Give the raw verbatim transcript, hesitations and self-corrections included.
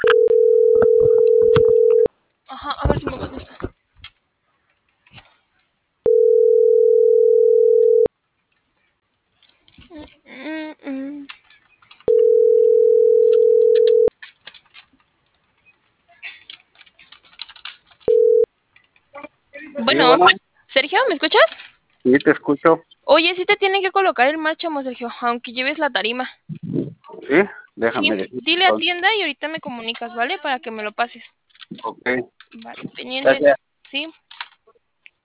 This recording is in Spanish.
Ajá, a ver si me contesta. Mm, mm. Sí, Bueno, bueno, Sergio, ¿me escuchas? sí te escucho. Oye, sí te tienen que colocar el marchamo, Sergio, aunque lleves la tarima. Sí, Sí, déjame decir. dile a tienda y ahorita me comunicas, ¿vale? Para que me lo pases. Ok, Vale, pendientes. gracias. Sí.